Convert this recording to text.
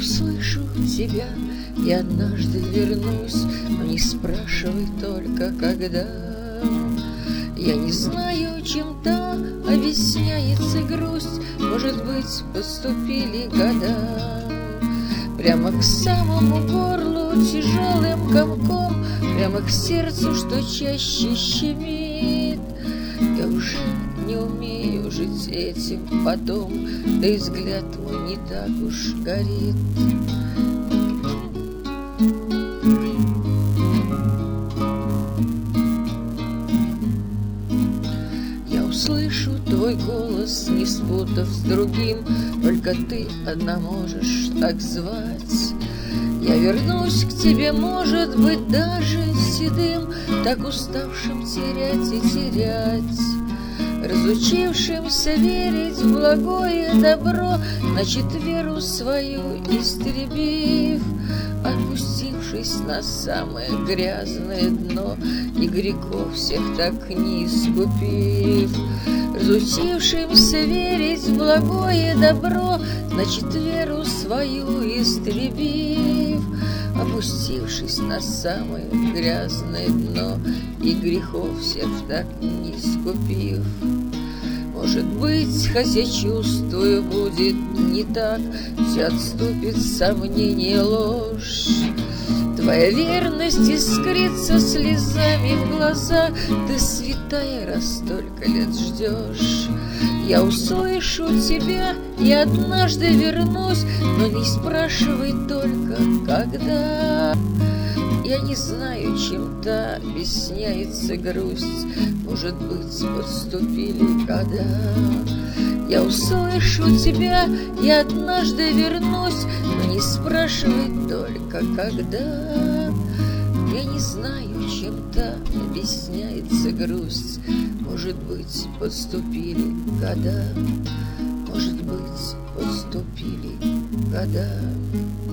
услышу тебя и однажды вернусь, но не спрашивай только, когда. Я не знаю, чем та объясняется грусть, может быть, поступили года. Прямо к самому горлу тяжелым комком, прямо к сердцу, что чаще щемит. Я уже не умею жить этим потом, да и взгляд мой не так уж горит. Я услышу твой голос, не спутав с другим, только ты одна можешь так звать. Я вернусь к тебе, может быть, даже седым, так уставшим терять и терять. Разучившимся верить в благое добро, значит, веру свою истребив, опустившись на самое грязное дно и грехов всех так не искупив. Разучившимся верить в благое добро, значит, веру свою истребив, опустившись на самое грязное дно и грехов всех так не искупив. Может быть, хотя чувствую, будет не так, все отступит сомнение, ложь. Твоя верность искрится слезами в глаза, ты святая, раз столько лет ждешь. Я услышу тебя и однажды вернусь, но не спрашивай только, когда. Я не знаю, чем та объясняется грусть, может быть, подступили года. Я услышу тебя и однажды вернусь, но не спрашивай только, когда. Я не знаю, чем та объясняется грусть, может быть, подступили года, может быть, подступили года.